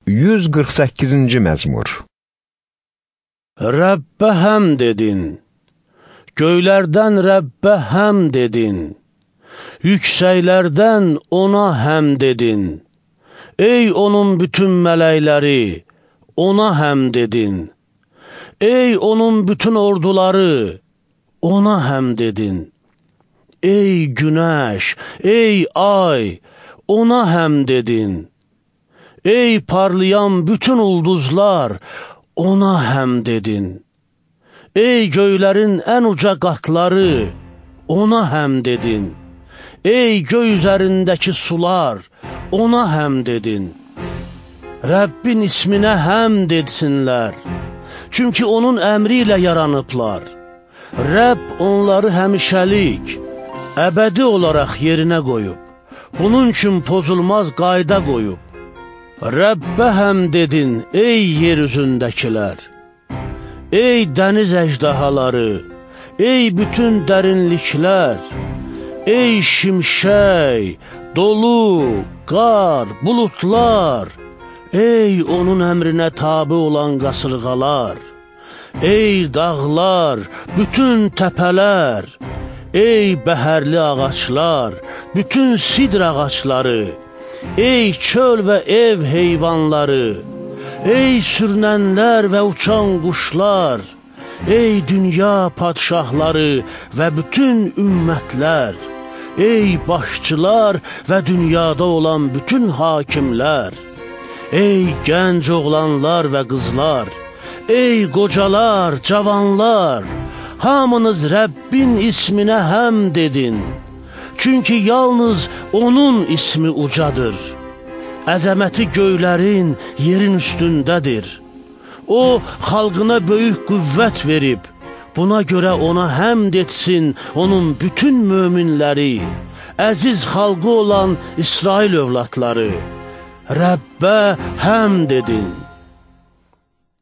148-ci məzmur. Rəbbə həmd edin, göylərdən Rəbbə həmd edin, yüksəklərdən ona həmd edin. Ey onun bütün mələkləri, ona həmd edin. Ey onun bütün orduları, ona həmd edin. Ey günəş, ey ay, ona həmd edin. Ey parlayan bütün ulduzlar, ona həmd edin. Ey göylərin ən uca qatları, ona həmd edin. Ey göy üzərindəki sular, ona həmd edin. Rəbbin isminə həmd etsinlər, çünki onun əmri ilə yaranıblar. Rəbb onları həmişəlik, əbədi olaraq yerinə qoyub, bunun üçün pozulmaz qayda qoyub. Rəbbə həmd edin, ey yer üzündəkilər, ey dəniz əjdahaları, ey bütün dərinliklər, ey şimşək, dolu, qar, bulutlar, ey onun əmrinə tabi olan qasırğalar, ey dağlar, bütün təpələr, ey bəhərli ağaçlar, bütün sidr ağaçları, ey çöl və ev heyvanları, ey sürünənlər və uçan quşlar, ey dünya padşahları və bütün ümmətlər, ey başçılar və dünyada olan bütün hakimlər, ey gənc oğlanlar və qızlar, ey qocalar, cavanlar, hamınız Rəbbin isminə həmd edin. Çünki yalnız onun ismi ucadır. Əzəməti göylərin, yerin üstündədir. O, xalqına böyük qüvvət verib, buna görə ona həmd etsin onun bütün möminləri, əziz xalqı olan İsrail övladları. Rəbbə həmd edin.